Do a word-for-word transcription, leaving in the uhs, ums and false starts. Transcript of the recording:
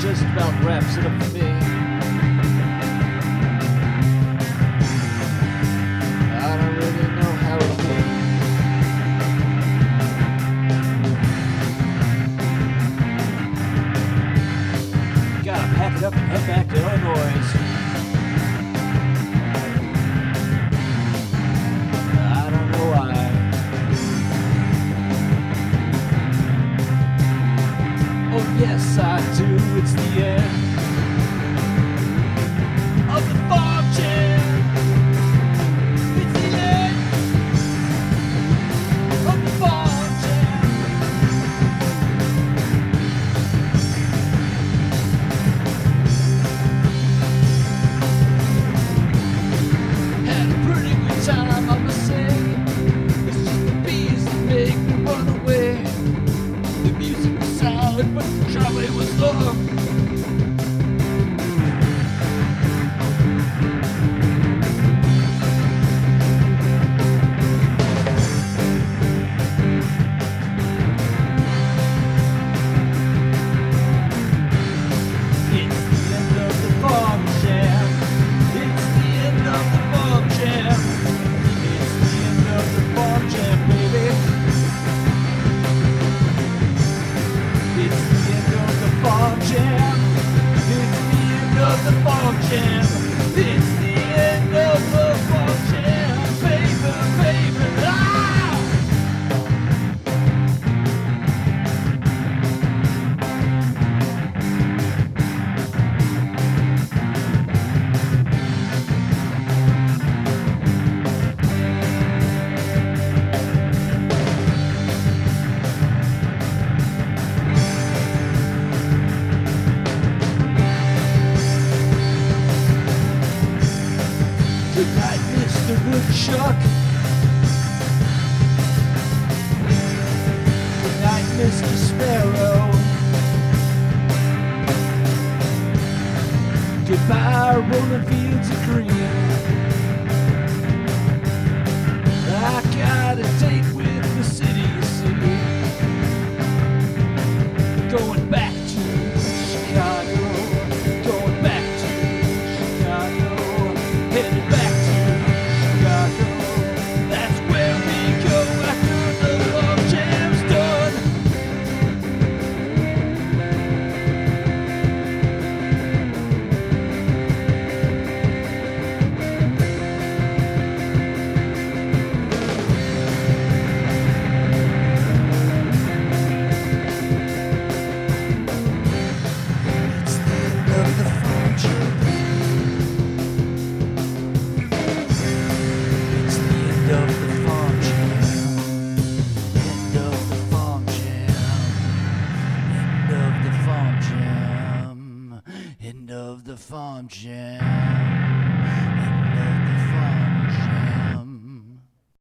just about wraps it up for me. I don't really know how it'll be. Gotta pack it up and head back to Illinois. I don't know why. Oh yes, I do. It's the end of the farm jam. It's the end of the farm jam. Had a pretty good time, I must say. It's just the bees that make me run away. The music was solid, but the trolley was low. It's the end of the farm jam. It's the end of the farm jam. It's the end of the farm jam, baby. It's the end of the farm jam. It's the end of the farm jam. It's the end of the farm jam, baby, baby. Ah! Good night, Mister Woodchuck. Good night, Mister Sparrow. Goodbye, rolling fields of green. I got a date with the city, you see. Going back to Chicago. Going back to Chicago. Headed back to Chicago. That's where we go after the farm jam's done. It's the end of the farm jam. It's the end of the farm jam. End of the farm jam. End of the farm jam. End of the farm jam.